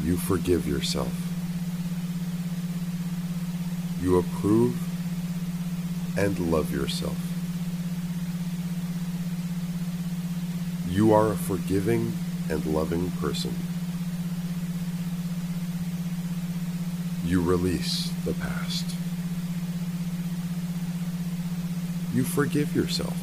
You forgive yourself. You approve and love yourself. You are a forgiving and loving person. You release the past. You forgive yourself.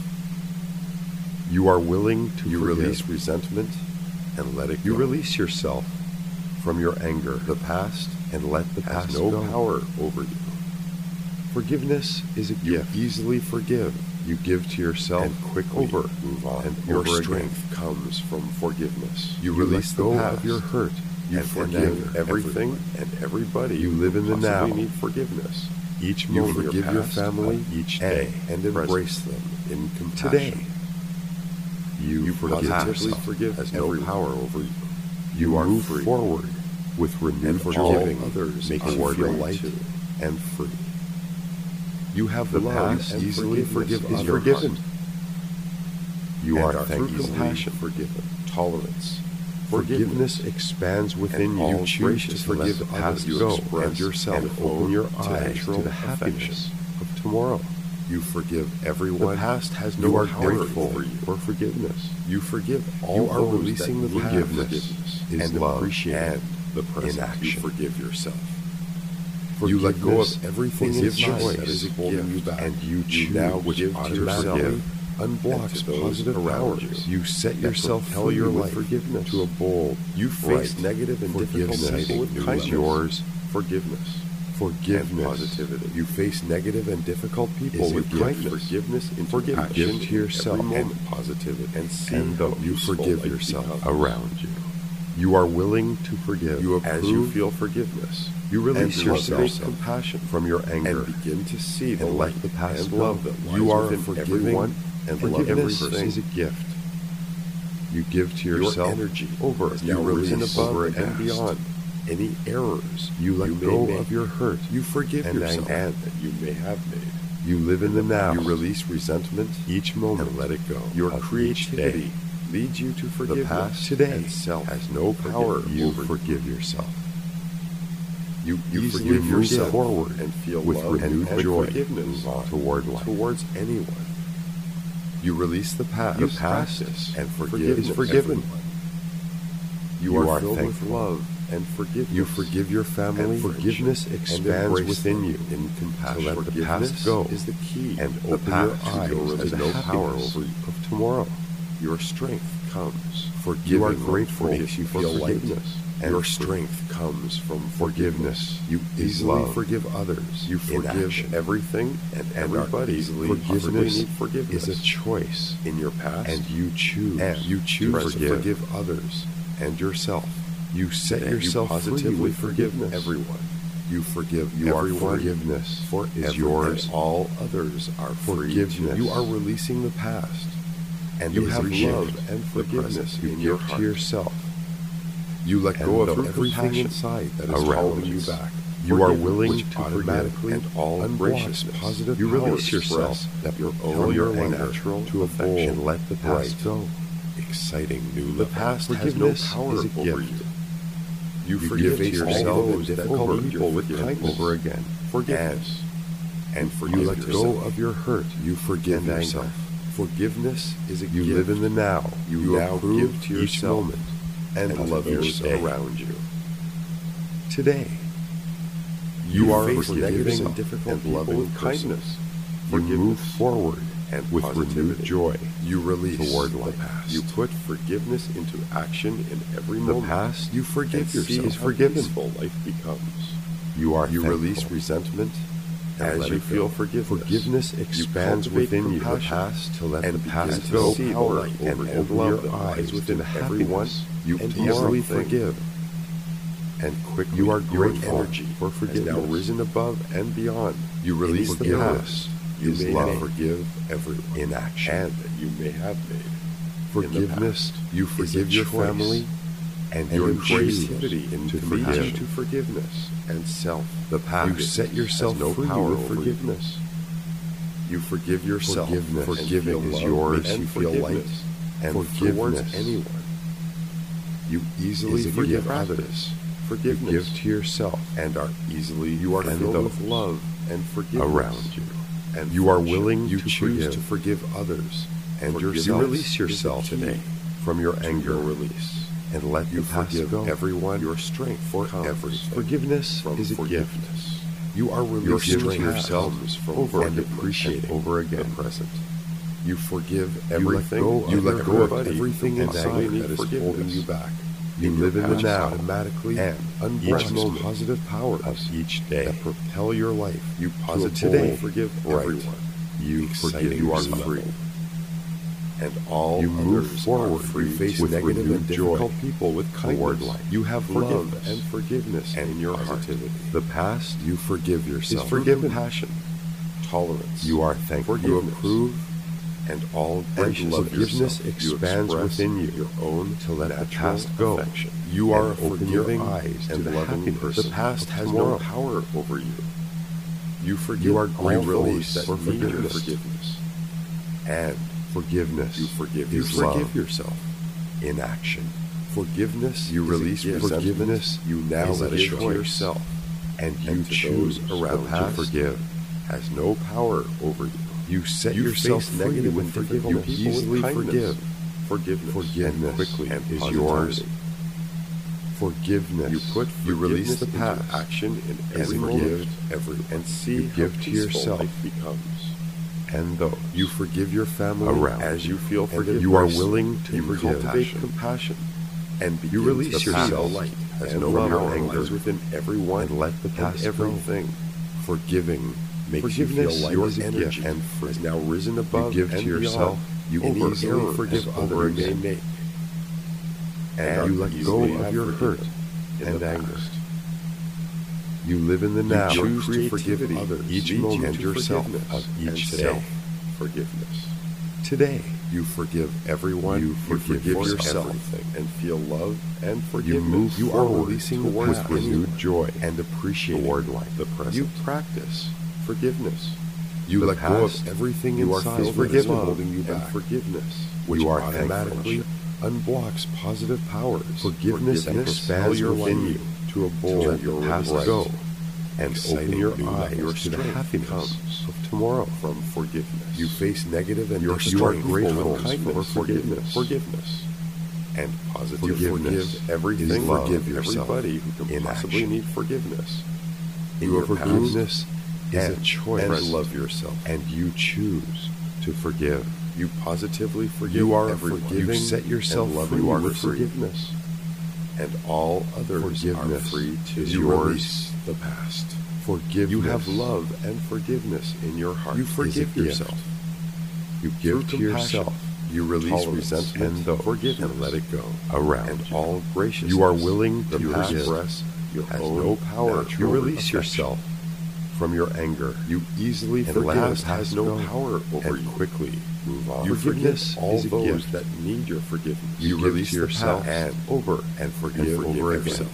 You are willing to release resentment and let it go. You release yourself from your anger, the past, and let the past go. No power over you. Forgiveness is a gift. You easily forgive. You give to yourself and quickly move on. And your strength comes from forgiveness. You release the past of your hurt. You forgive everything and everybody. You live in the now. You need forgiveness. Each moment you forgive your family each day and embrace them in compassion. Today, you positively forgive has no power over you. You are move forward with renewed forgiving others, make you feel light and free. You have the past easily forgive is forgiven. You are through compassion forgiven. Tolerance. Forgiveness expands within you. You choose to forgive the past go and yourself and open your eyes to the happiness of tomorrow. You forgive everyone. The past has no power over you for forgiveness. You forgive all. You are releasing the past. Forgiveness is love and the present. You forgive yourself. You let go of everything inside that is holding you back, and you choose now which automatically unblocks positive powers. You set yourself free your life forgiveness to a bold. You face negative and difficult people with kindness. Yours forgiveness. Forgiveness and positivity. You face negative and difficult people with kindness. Forgiveness into action. Give to yourself and positivity, and see how you forgive yourself around you. You are willing to forgive. You approve as you feel forgiveness. You release yourself compassion from your anger and begin to see the light the past love that lies you are forgiving and love every person is a gift. You give to yourself your energy over you release above and beyond any errors. You let go of your hurt. You forgive yourself and that you may have made. You live in the now. You release resentment each moment and let it go. Your creativity leads you to forgiveness. The past today and self has no power. You forgive yourself. You easily move yourself forward and feel with renewed joy towards anyone. You release the past. You practice and forgive is forgiven. You are filled with love and forgiveness. You forgive your family. And forgiveness expands within you in compassion. To let the past go is the key. And open your eyes as no power over you of tomorrow. Your strength comes. You are grateful if you feel lightness. And your strength comes from forgiveness. You easily forgive others. You forgive everything and everybody. Forgiveness is a choice in your past, and you choose. To forgive others and yourself. You set yourself positively forgive everyone. You forgive everyone. Forgiveness is yours. And all others are forgiveness. You are releasing the past, and you have love and forgiveness in your heart to yourself. You let go of everything inside that is holding you back. You are willing to automatically and all ungraciousness. Positive you release yourself that your own your anger to affection and let the past go. Exciting new the past has no power over you. You forgive yourself and difficult people with kindness over again. Forgiveness and forgive you let go of your hurt. You forgive yourself. Forgiveness is a gift. You live in the now. You now give to each moment. And love yourself around you. Today, you are forgiving and difficult and loving with kindness. You move forward and with renewed joy. You release toward the past. You put forgiveness into action in every moment. The past, you forgive yourself. Is forgiven. Life becomes. You release resentment. As you feel forgiveness expands within you. The past to let the past go. Power and open your eyes within everyone. You easily forgive, and quickly you are grateful for forgiveness. Now risen above and beyond. You release the past. You may love. Forgive everyone in action and that you may have made. Forgiveness. You forgive your family and your creativity into to forgiveness and self. The past. You set yourself no power over forgiveness. You forgive yourself. Forgiving is yours. You feel light and forgiveness anyone. You easily forgive others. forgiveness. You give to yourself and are easily you are filled with love and forgiveness around you. And you are willing you to choose to forgive others and yourself. You release yourself today from your anger release and let you the past forgive go. everyone. Your strength for everything. Forgiveness from is a forgiveness. gift. You are releasing to yourself over and appreciating over again the present. You forgive everything. You let go of everything and inside anger that is holding you back. You live in the now automatically and unblocks each moment positive powers of each day that propel your life. You positively forgive everyone. You forgive you are yourself. free. And all you move others forward. Are free You face with negative renewed and joy. difficult people with kindness. life. You have love love and forgiveness and in your positivity. heart. The past You forgive yourself. is forgiven. Compassion, tolerance. You are thankful. You approve, and all gracious. Forgiveness yourself. expands you within you your own to let the natural past go. affection. You are and open forgiving your eyes to and the loving happiness person. The past of has tomorrow. no power over you. You forgive You are all grateful those that for need your forgiveness. forgiveness. And forgiveness. you forgive is yourself. love yourself. in action. Forgiveness. You is release a gift. forgiveness. You now is let a it choice. to yourself. And you And to choose those around the past to forgive. Has no power over you. You set You yourself face free negative with and difficult forgiveness. people easily with forgive. Forgiveness. Forgiveness and quickly and is positivity. yours. Forgiveness. You release the into past action in and every forgive moment. everyone. And see You give how to peaceful yourself life becomes. And those You forgive your family around as you feel and forgiveness. you are willing to you forgive. cultivate compassion and begin release to yourself see light has and no love power lies within everyone and let the past and everything. go. Forgiving makes you Forgiveness feel light. your Your energy gift and free. has now risen above You give and to yourself beyond. You can over easily error forgive and others over you may again. make. And you let go easily of have your hurt forgiven in and the anger. past. You live in the You now. choose to forgive Creativity others each leads moment you to yourself forgiveness of each and day. self-forgiveness. Today, You forgive everyone. You forgive yourself everything. and feel love and you forgiveness. move You are forward releasing with towards renewed joy and appreciating toward life. the present. You practice forgiveness. You The let go of past, everything you are inside filled that with is love holding you and back. forgiveness, which You are automatically unblocks positive powers. Forgiveness expands propel your within life you to a bold let the past release. go and Exciting open your new eyes your to the strength happiness comes of tomorrow. from forgiveness. You face negative and you are grateful for forgiveness. And positive. You Forgiveness forgive everything. is love. Forgive yourself. Everybody who can in possibly action. need forgiveness. In Your your forgiveness is a and choice. And love yourself. And you choose to forgive. You positively forgive. You are everyone. forgiving. You set yourself and loving free. You are with free. forgiveness. And all others Forgiveness are free to is you yours. release the past. Forgiveness. You have love and forgiveness in your heart. You forgive gift. yourself. You give Through to compassion, yourself. You release tolerance resentment and those forgiveness and let it go. Around and you. all graciousness. You are willing to you forgive. express your has own no power. natural You release affection. yourself from your anger. You easily and forgive. let the Has past no go power over and you. quickly move on. You Forgiveness forgive all is a those gift. that need your forgiveness. You give release to the yourself past and over and forgive over again. yourself.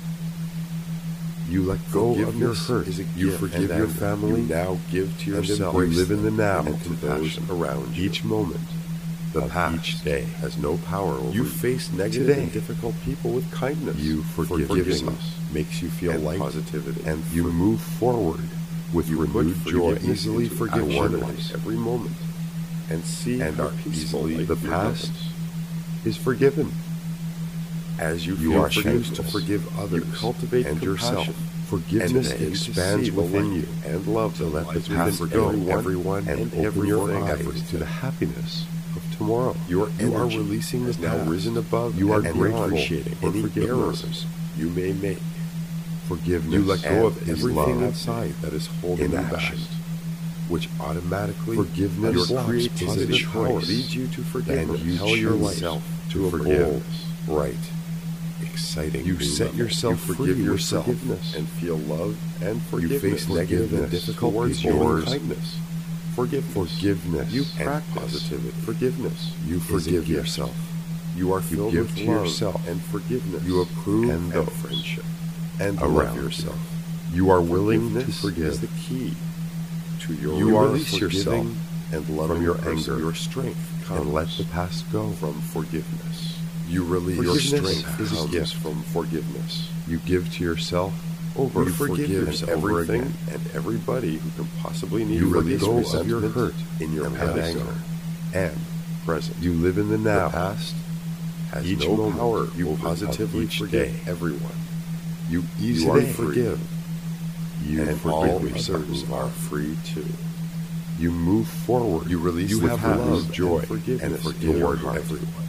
You let go of your hurt. Is a You gift forgive and your anger. family. You now give to and yourself. You live in the now and to those compassion. around you. Each moment The of past each day has no power over you. You face negative Today, and difficult people with kindness. You forgiveness makes you feel and light, positivity, and you move forward with you renewed joy. Easily forgive one others life. every moment, and see and how are peaceful easily life the past becomes. is forgiven. As you are choose to thankful. forgive others, You cultivate and compassion. yourself. Forgiveness and expands within you and love to let the lies past within go. everyone and and open your eyes everything. to the happiness of tomorrow. You are energy releasing the has now past. risen above. You are and grateful appreciating for any forgiveness. errors you may make. Forgiveness. You let go of is everything love inside that is holding in you action. back, which automatically Forgiveness your blocks creativity positive power choice. leads you to forgiveness. And you Tell your choose life to a forgive. bold, right, exciting. You new set level. yourself you free forgive with yourself forgiveness. and feel love and forgiveness. You face negative and Forgiveness difficult towards people your with kindness. Forgiveness. You and practice positivity. forgiveness. You is a forgive gift. yourself. You are filled give with to love yourself. and forgiveness. You approve and those friendship and around love you. yourself. You are willing to Forgiveness forgive. is the key to your You are release yourself and loving from your person. anger Your strength comes and let the past go. from forgiveness. You release your Forgiveness strength is a comes gift. from forgiveness. You give to yourself over You forgive yourself everything again. and everybody who can possibly need You release let go resentment of your hurt in your and past anger and present. You live in the now. The past has Each no moment power. You over positively each forgive day. everyone. You You easily are forgive, You and forgive all yourself. others are free too. You move forward. You release You the have past love, joy, and forgiveness and forgive toward everyone.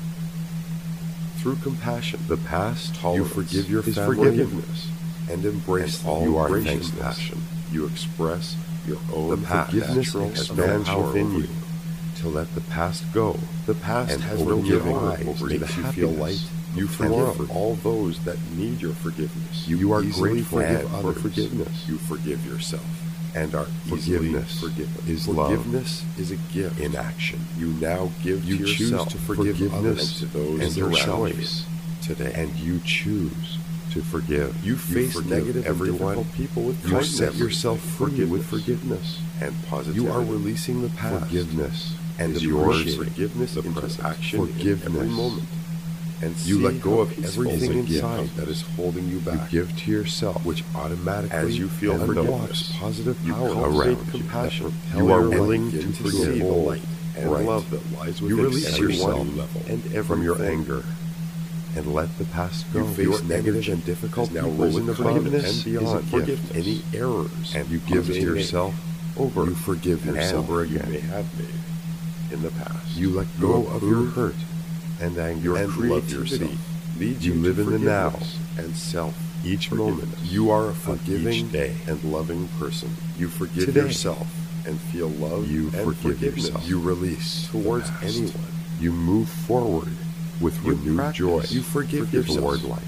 Through compassion, the past. tolerance, You forgive your is family. forgiveness, and embrace And all you are grace thankful. compassion. You express your The own forgiveness natural expands power within over you to let the past go. The past and has no forgiving power eyes over makes you you feel happiness light. You of forgive tomorrow. all those that need your forgiveness. You are easily grateful forgive for others. forgiveness. You forgive yourself and are easily Forgiveness forgiven. is love. Forgiveness is a gift In action. You now give You to choose yourself to forgive and others to those and your around choice. you today. And you choose to forgive. You face forgive negative everyone. and difficult people with You kindness. set yourself free with forgiveness. and positivity. You are releasing the past. Forgiveness and is yours. yours. Forgiveness The into present. action in Forgiveness. every moment. And You see let go how of peaceful everything is a gift inside that is holding you You back. give to yourself, which automatically As you feel unlocks forgiveness, positive you power cultivate around compassion. you. that You propel are your willing life to into see the bold, light and bright. love that lies You within release every yourself one level and from your everything. anger and let the past go. You face Your negative energy and difficult is now people risen with above kindness and and beyond beyond. forgiveness. Any errors And you give to may make yourself over. You forgive yourself over you again. may have made in the past. You let You go of your approve hurt and anger your and love creativity yourself. leads You you live to in the now. forgiveness and self. Each moment You are a of forgiving each day. and loving person. You forgive Today. yourself and feel love You and forgive forgiveness. yourself. You release towards past. anyone. You move forward with You renewed practice. joy. You forgive toward yourself. life.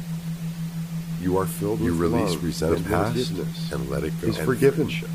You are filled You with release love resentment and forgiveness and let it go. is And forgiven. friendship.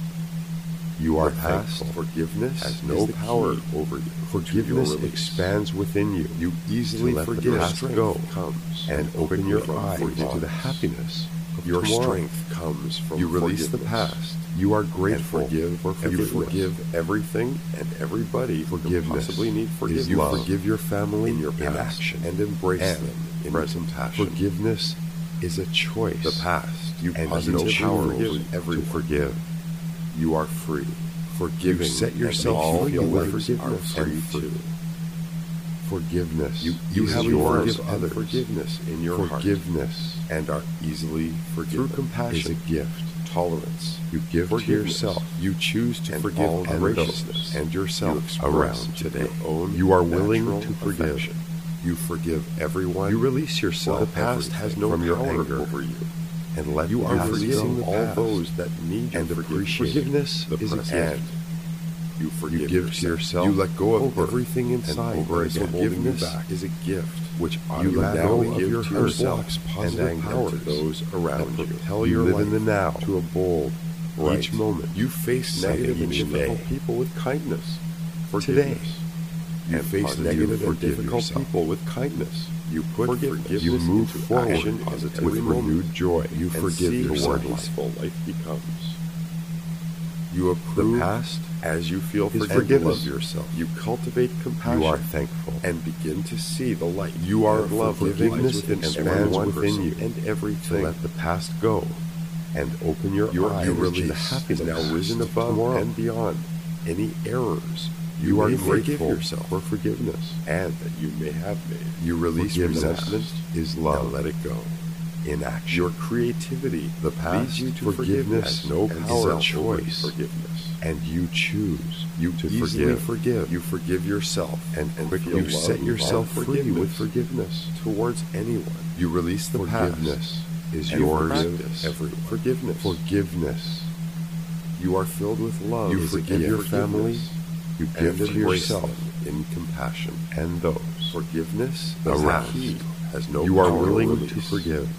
You are The past thankful. forgiveness has is no the power key over you. to Forgiveness your release. expands within you. You easily to let forgive. the past Strength go comes and open your from eyes to the forgiveness. happiness of Your tomorrow. strength comes from You release the forgiveness. past. You are And grateful forgive for You forgiveness. forgive everything and everybody who can Forgiveness possibly need forgiveness. is love. You forgive your family in your in past action and embrace and them in present. compassion. Forgiveness is a choice. The past you and positively no power forgive over everyone. to forgive. You are free. Forgiving You set and yourself all free feelings with are forgiveness free and too. Forgiveness. You have easily yours forgive others. forgiveness in your Forgiveness heart and are easily forgiven. through compassion is a gift. Tolerance. you give to Forgiveness. yourself. You choose to and forgive all graciousness and yourself you express around today. your Own You are willing natural to forgive. affection. You forgive everyone. You release yourself Well, the past has no from your power anger over you. and let You the are past releasing go. all those that need your and forgiveness. forgiveness The is a present. gift. You forgive You give to yourself You let go of over everything inside and over that is again. holding you Forgiveness back. Is a gift which You let now go give of your to hurt yourself blocks and positive anger powers to those around that you. propel You your live life in the now to a bold, right. each moment. You face exciting negative and each difficult day. people with kindness. Today. Forgiveness. You And face positively negative and forgive difficult yourself. people with kindness. You put forgiveness You move into forward action with every moment. renewed joy. You and forgive see yourself. how peaceful life becomes. You approve The past as you feel is forgiveness. forgiven. Love yourself. You cultivate compassion. You are thankful. and begin to see the light. You are and love that forgiveness lies within expands everyone within person you and to everything. let the past go and open your eyes You to release the happiness is now risen above tomorrow. and beyond any errors. You are may forgive grateful yourself for forgiveness. and that you may have made. You release Forgiveness resentment is love. and let it go. In action. Your creativity The leads past you to forgiveness forgiveness. No and power over choice. forgiveness. And you choose You to easily forgive. You forgive yourself and quickly feel you love set yourself and free with forgiveness. towards anyone. You release the Forgiveness is and yours. practice forgiveness. Forgiveness. You are filled with love. You is a forgive gift. your family. You and give to embrace yourself them in compassion. and those Forgiveness around is the key. Has no you are power willing over to release. forgive.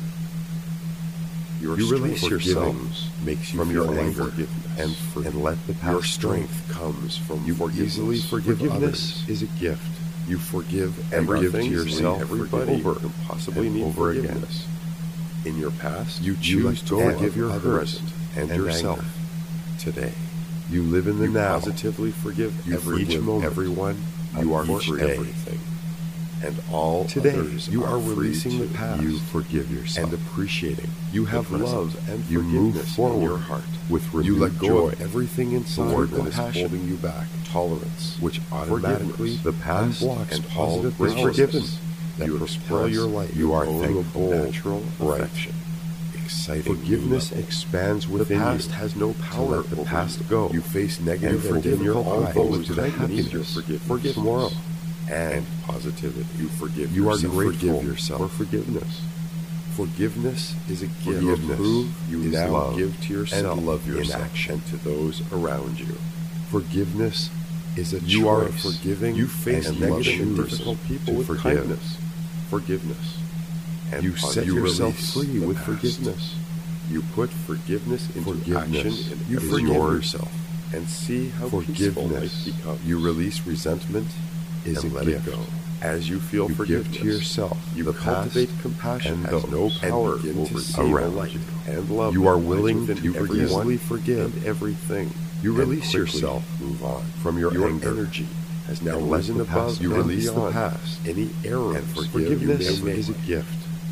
Your You strength release yourself makes you from feel your anger forgiveness and free. And let the past Your go. strength comes from You forgiveness. easily forgive Forgiveness others. Is a gift. You forgive And give everything to yourself and everybody over who possibly and need over again. forgiveness. In your past, You you choose choose to to forgive your hurt present and yourself. anger. Today, You live in the you now. positively forgive You everyone. each moment Everyone, of you are each for day. everything. and all Today, others you are free releasing the to. past. You forgive yourself and appreciating. You the have present. love and You move forgiveness forward in your heart. with renewed You let go joy of everything inside toward that is compassion, holding you back. Tolerance, which automatically forgiveness, the past unblocks and positive all powers forgiven. that You propel express your life. You are into a thankful, bold, natural bright, affection. exciting Forgiveness new level. expands The within past you. has no power let the over past you. go. You face negative and and forgive your difficult eyes those to that happiness. need your forgiveness Tomorrow. and positivity. You forgive You are yourself. grateful Forgive yourself. for forgiveness. Forgiveness is a gift. Forgiveness You is now love give to yourself and love in yourself. action and to those around you. Forgiveness is a You choice. are forgiving. You face and negative and choose difficult people to with forgive. kindness, forgiveness, and You set you yourself release free the with past. forgiveness. You put forgiveness into Forgiveness action and you is forgive yours. yourself. And see how peaceful Forgiveness life becomes. you release resentment is and a let gift. it go. As you feel You forgiveness, give to yourself you the cultivate past compassion and has those no power and begin over to you see around light you. and love. You that are lies willing within to everyone easily forgive and everything. You and release quickly yourself move on from your anger. energy has now And let risen the above. past You and release the beyond past. any errors. And forgiveness forgiveness is a gift.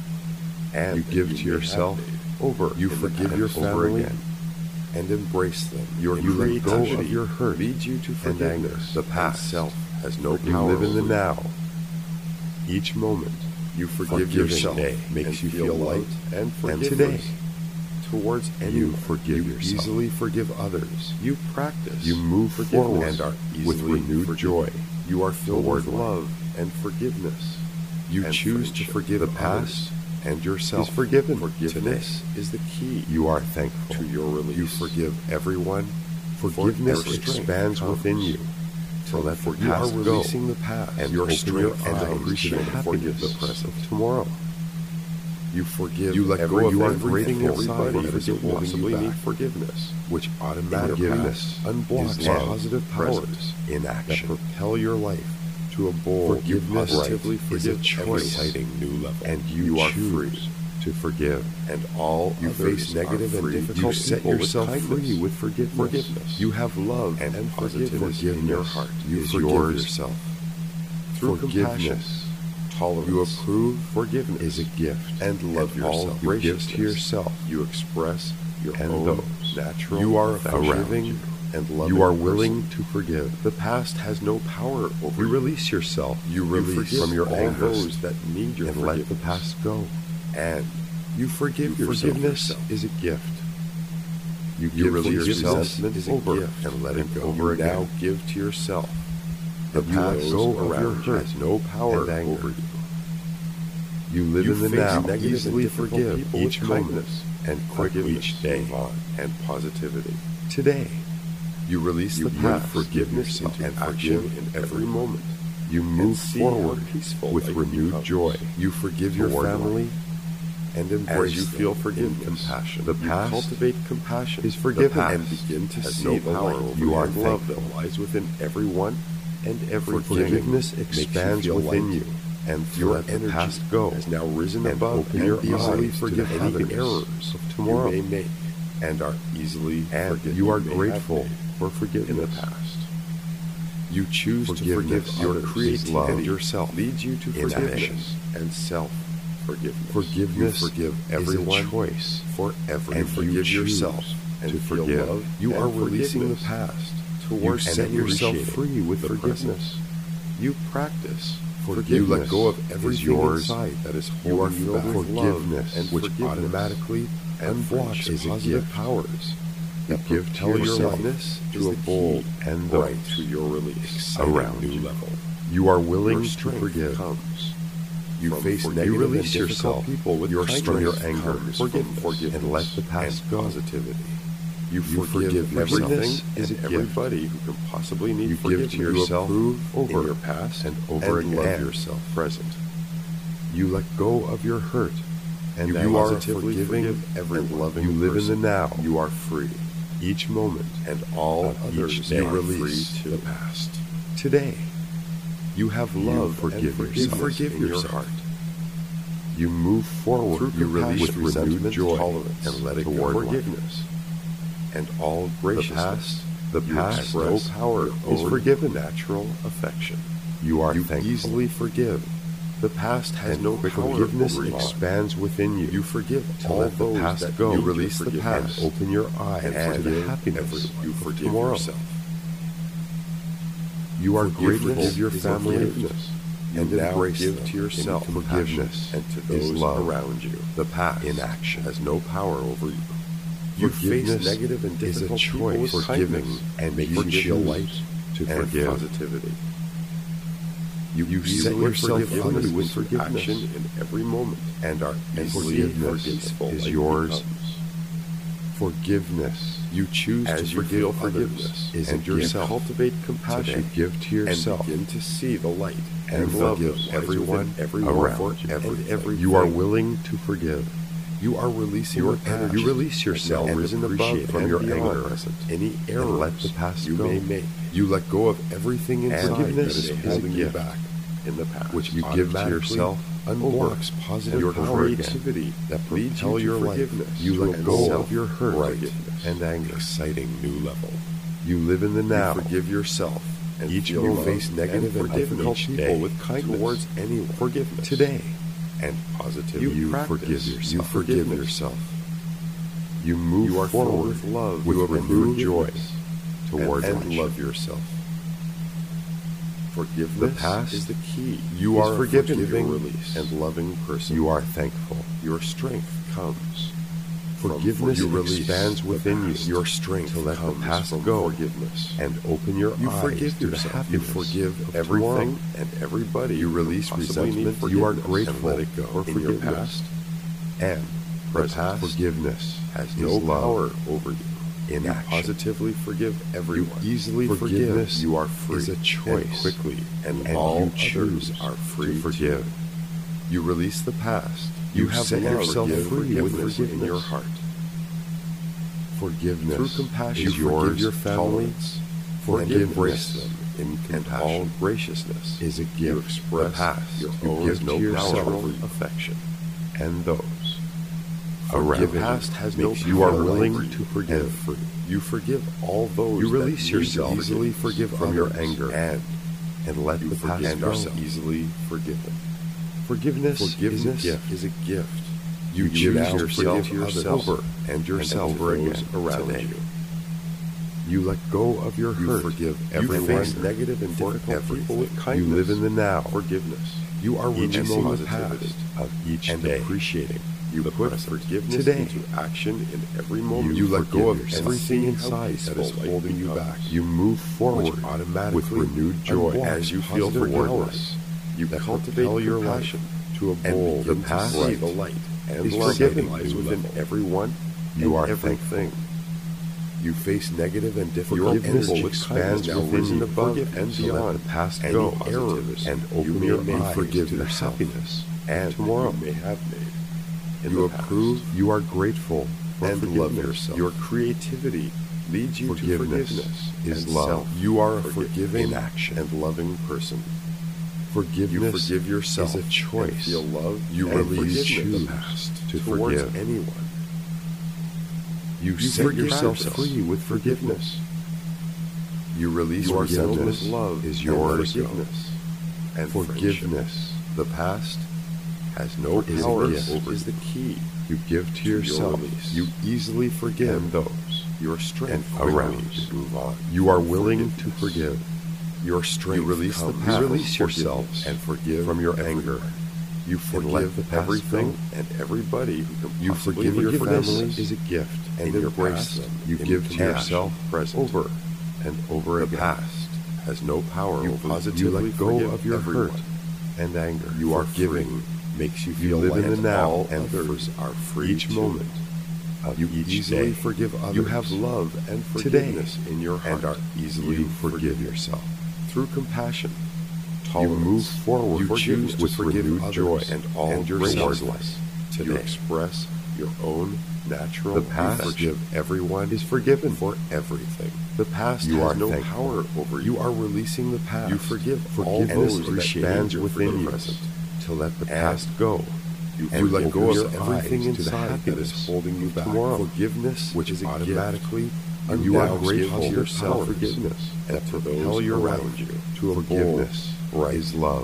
And You give that to may have yourself made over. You in the forgive past your over family again and embrace them. Your You let go creativity of your hurt leads you to and forgiveness. anger. The past self has no You power live in the over you. now. Each moment You forgive Forgiving yourself day makes and you feel light and and forgiveness today towards you anyone. forgive You yourself. easily forgive others. You practice. You move forgiveness forward and are with easily renewed forgiven. joy You are filled toward with life. love and forgiveness. You and choose to friendship. forgive the others past and yourself. is forgiven Forgiveness today. is the key You are thankful. to your release. You forgive everyone. Forgiveness For every expands strength within comes you to let the you are past go releasing the past and your open strength your and eyes appreciate to the forgive happiness the present. of tomorrow. You forgive. You let every, go of you are everything grateful inside everybody that that is is holding possibly you need back, forgiveness, which Forgiveness automatically unblocks is love, positive powers in that action. propel your life to a bold, Forgiveness positively is a forgive choice, exciting new level, and you are choose free. to forgive. And all You others face negative are and free. difficult You set people with yourself kindness. free with forgiveness. You have love and and forgiveness in your heart. You is forgive yours yourself. through Forgiveness, compassion, tolerance. you approve, forgiveness is a gift, and love and all yourself. you give to Graciousness. yourself. You express your and own those natural. you are affection. forgiving and loving. You are person. willing to forgive. The past has no power over You release yourself. You release forgive from your all anger those that need your and forgiveness. let the past go. And you forgive yourself. Forgiveness is a gift. You You give release to yourself resentment is a over gift and let it go you over again. now give to yourself. The And past those go of around your you hurt has no power and anger. over you. You live You in the face now, negative and easily difficult forgive people each with moment kindness and quickly forgiveness, each day. move on, and positivity. Today, you release You the put past, forgiveness into and action action in every moment. You move see how forward peaceful with life renewed becomes. joy. You forgive your Toward family and embrace as you them feel in forgiveness, compassion. The You past cultivate compassion is forgiven and begin to has see no the power light over you. and Are love thankful. that lies within everyone and everything. Forgiveness Makes you expands feel within light, you, and your let the energy past go has now risen and above open and your easily eyes to forgive the any happiness errors of tomorrow. you may make and are easily And forgiven. you are may have grateful made for forgiveness. in the past. You choose to Forgiveness forgive your is creativity love and yourself leads you to in forgiveness action. and self-forgiveness. Forgiveness you forgive is a everyone choice, for every. and You you forgive choose yourself and to feel forgive. love. You and are releasing the forgiveness past. towards You set and yourself appreciating free with the forgiveness. present. You practice. Forgiveness You let go of is everything yours. inside that is You are holding you filled back. with forgiveness, and which forgiveness automatically and unblocks unblocks is a positive gift powers that that give to propel your yourself likeness to to a a bold bold and right those to your release exciting around new you. level. You are willing Your to strength forgive. comes. You From face forgiveness. negative You release and difficult yourself people with your kindness. from your anger, comes forgiveness, from forgiveness and let the past and go. positivity. You forgive forgive yourself. everything Is a and gift. everybody who can possibly need You forgiveness. give to yourself You approve over in your past and over and again. love yourself present. You let go of your hurt, and You are positively forgiving forgive everyone. and loving. You live in the now. You are free. Each moment And all of others each day are release free to the past. today. You have love. Forgive forgive yourself. forgive in your yourself. heart. You move forward Through you release compassion, with renewed resentment, joy tolerance, and let it toward go. forgiveness and all graciousness. The You past have no power is over forgiven. natural affection. You are You thankful. easily forgive The past has no power forgiveness over you. expands within you. You forgive to all let the those past that go. you Release the past and open your eyes and to the forgive happiness everyone. You of forgive tomorrow. yourself. You are grateful Forgiveness to your is a family gift. and You now embrace give them to yourself in compassion forgiveness and to is those love. around you. The past In action has no power over you. You face Forgiveness negative and is a difficult people choice. with Forgiving kindness and makes you you feel choose light to and forgive. positivity. You set Easily yourself forgive free others with into forgiveness. action in every moment and are easily forgiveness forgiveful. is like yours. becomes. Forgiveness. You choose As to you forgive feel others forgiveness is and a gift. yourself. Cultivate Today, compassion give to yourself and begin to see the light and and love forgive that lies everyone within everyone around for you. everything. You are willing to forgive. You are releasing Your the past. energy. You release yourself and risen appreciate above from and your beyond anger. any errors And let the past you go. may make. You let go of everything inside that forgiveness is is a holding you gift, back in the past, which you give to yourself unlocks positive your creativity that leads propel you your to life. forgiveness. You let go of your hurt forgiveness, and anger. Exciting new level. You live in the now. You forgive yourself and Each feel moment face negative and difficult each people day with kindness towards anyone. Forgiveness Today, and positivity. you practice. forgive yourself. You forgive yourself. You move You are filled forward with love. with You have renewed joy forgiveness towards and action. love yourself. Forgiveness The past is the key. you are a forgiven, forgiving you release. and loving person. You are thankful. Your strength comes. Forgiveness you release expands the within you. past. Your strength to let the comes past from go forgiveness. and open your You eyes forgive to the yourself. You happiness forgive of everything tomorrow. and everybody. You release who possibly need resentment. You are forgiveness grateful and let it go for in your forgiveness. past and The present. past Forgiveness has is no love power over you. in You action. positively forgive everyone. You easily Forgiveness forgive. you are free is a choice and quickly, and, and all you choose others are free to forgive. You release the past. You have set love, yourself free with forgiveness in forgiveness. your heart. Forgiveness Through compassion, is you yours. forgive your family, Tolerance, and embrace them in and compassion. all graciousness is a gift. You express The past your you own give no to yourself power over affection. and those Around around the past you. has no Makes you are power willing over you to forgive. and free. You forgive all those You that release need yourself your easily forgiveness from your others, anger and let you the past forgive go. yourself easily forgiven. Forgiveness is a gift. You choose now to yourself forgive yourself over and yourself and to over those again around today. you. You let go of your You hurt. forgive You everyone. face negative and for difficult people with everything. kindness. You live in the now. Forgiveness. You are Each releasing moment positivity past of each and day. appreciating. You the put present. forgiveness Today. into action in every moment. You let go of forgive everything yourself. inside that is holding you back. You move forward automatically with renewed joy as you feel positive forgiveness. You that cultivate propel your compassion life to a and bowl. begin The to past see the light and is love forgiven. that lies within everyone You and are everything. thankful. You face negative and difficult Forgiveness people with expands kindness now within risen you. above Forgive and so let beyond the past any go errors and you open may your make. eyes Forgive to the yourself happiness and of tomorrow. you may have made. In You the approve. past. You are grateful for And forgiveness. love yourself. Your creativity leads you to forgiveness is and love. self. You are a forgiving in action. and loving person. Forgiveness You forgive yourself is a choice. and feel love. You and release forgiveness choose the past to towards forgive. anyone. You set forgive yourself yourself. free with forgiveness. You release Your resentment, forgiveness love is and yours. forgiveness and friendship. Forgiveness The past has no is a power gift. over is the key. you give to your yourself. release. You easily forgive And those Your strength and quickly around to move on. you are from willing to forgiveness. forgive. Your strength You release the comes past. from You release yourself forgiveness and forgive from your everyone. anger. You And let forgive the past everything go. and everybody who can You possibly forgive your be family forgiveness. is a gift and and embrace embrace them. You in give to compassion, yourself present. over and over The again. past has no power You over positively you. let go forgive of your everyone. hurt and anger. You are Forgiving free. makes you You feel live light. in the now All and others are free each too. moment of You each easily day. forgive others. You have love and Today. forgiveness in your heart And are easily You forgive yourself. through compassion. You Tolerance. move forward. You choose to with forgive renewed others joy and all and yourself. graciousness. Today. You express your own natural The past forgive everyone is forgiven. for everything. The past You has are no thankful. power over you. You are releasing the past. You forgive all Forgiveness those that expands need you for within the you present. to let the And past go. You And let open go your of everything eyes to the inside that happiness is holding you of back. tomorrow. Forgiveness, Which is automatically and you now are grateful give to yourself forgiveness and that to propel those your around life you to a forgiveness bowl is love.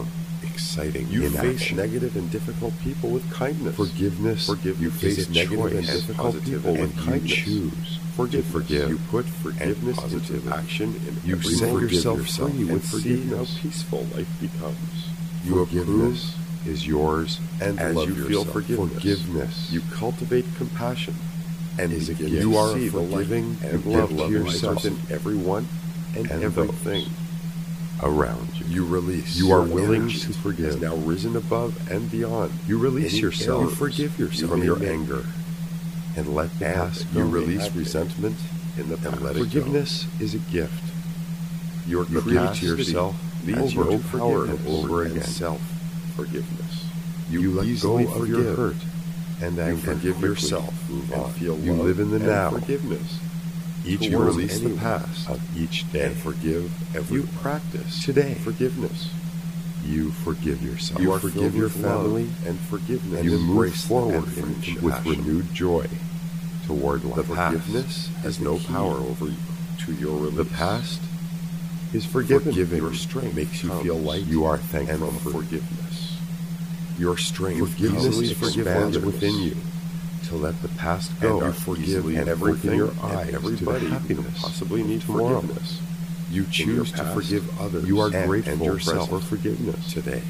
exciting You inaction. face negative and difficult people with kindness. Forgiveness. You face negative and difficult people with kindness. You choose Forgiveness. to forgive. You put forgiveness and into positivity. action in You every set moment. yourself Forgive free with and see forgiveness. how peaceful life becomes. You forgiveness is yours, and as love you yourself. feel Forgiveness. You cultivate compassion and is a begin gift. to You are see the light forgiving and and love give to yourself yourself in everyone and and everything around you. You release. You are Your willing energy to forgive. has now risen above and beyond. You release Any yourself. errors You forgive yourself you from may your make. anger and let the past go. You release resentment in the past. and let it go. Forgiveness is a gift. Your You creativity give to yourself leads over you and to power over and over and again. self-forgiveness. You let go easily of your forgive. hurt and You anger. forgive quickly. yourself Move and on. feel You love live in the and now. forgiveness. You towards release the anyone past of each day and forgive everyone. You practice Today forgiveness. You forgive yourself. You You are forgive filled your with love family and forgiveness. and you move embrace them forward and with compassion. renewed joy toward life. The The forgiveness has no power over you to your release. The past is forgiven. Forgiving your strength makes you comes feel light. You are thankful and for forgiveness. Your strength Forgiveness easily expands forgive within others. you to let the past go. And you forgive and everything open your and eyes everybody to the who happiness possibly need tomorrow. forgiveness. You In your choose to past, forgive others. You are and grateful yourself for forgiveness today.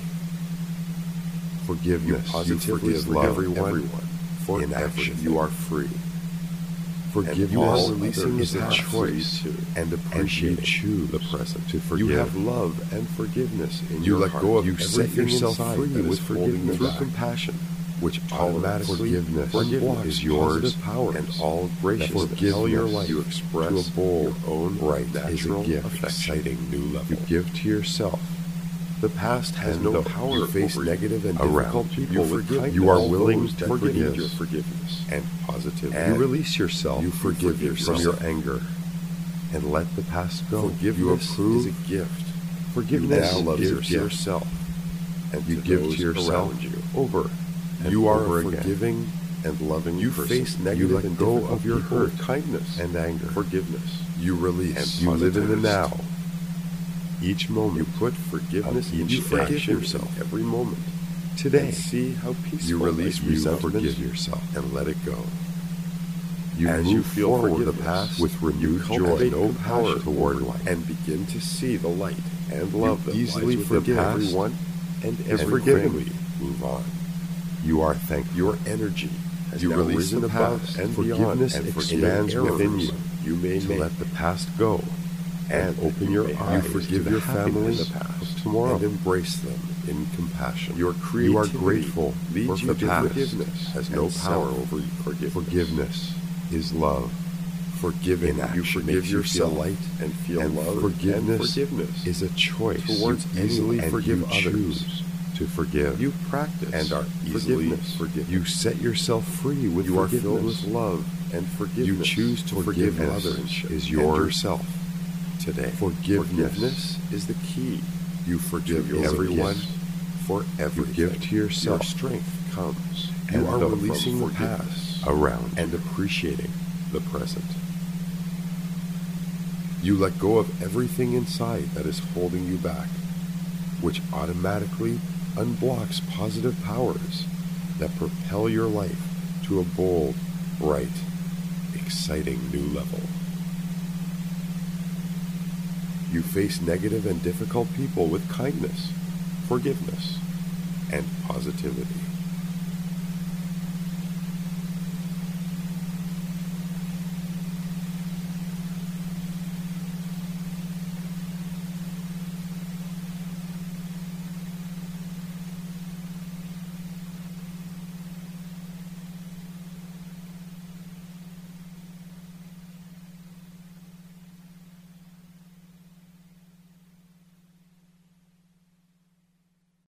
Forgiveness. You positively forgive love everyone for in action. You are free. Forgiveness all releasing others is a are choice free too. and appreciating you choose the present to forgive. You have love and forgiveness in You your let heart. go of You set everything yourself inside free that with is holding you forgiveness through back, compassion, which automatically forgiveness unblocks is yours positive powers and all graciousness. forgiveness Tell your life you express to a bold, your own right natural is a gift, affection. exciting new level. You give to yourself. The past has And no though power you face over negative and around difficult you. people You with forgive kindness. You are all willing those to that forgive. need your forgiveness and positivity. And you release yourself. you forgive from yourself. your anger and let the past go. Forgiveness You approve. is a gift. Forgiveness You now is a give gift. to yourself and You to give those to yourself around you. over and You are over a again. forgiving and loving You person. face negative You let and go difficult of your people hurt, with kindness, and anger. forgiveness. You release. And you live in the now. Each moment You put forgiveness of each into forgive action yourself. in every moment. today. And see how peaceful You release life becomes. forgive yourself and let it go. You As move you feel forward the past with renewed joy, cultivate no compassion power toward life, and begin to see the light and love that easily lies within forgive everyone and is forgiven. forgiven. Move on. You are thankful. Your energy has You now release risen the above past. and Forgiveness beyond, and expands forgive within errors you may to make. let the past go and open your may eyes. have. You forgive to your the family happiness of the past of tomorrow and embrace them in compassion. Your You are creativity grateful leads for you the to past forgiveness has and no power self. over forgiveness. Forgiveness is love. Forgiving, In you action forgive makes you feel yourself light, and feel and love. forgiveness and forgiveness is a choice. towards you easily anyone, forgive and you others choose to forgive. You practice and are easily forgiveness. Forgiven. You set yourself free with You are forgiveness. filled with love and forgiveness. You choose to forgive Forgiveness others is and yours yourself. today. Forgiveness is the key. You forgive to your everyone release. For everything. You give to yourself. Your strength comes. And You are though releasing the from past around and appreciating the present. You let go of everything inside that is holding you back, which automatically unblocks positive powers that propel your life to a bold, bright, exciting new level. You face negative and difficult people with kindness, forgiveness, and positivity.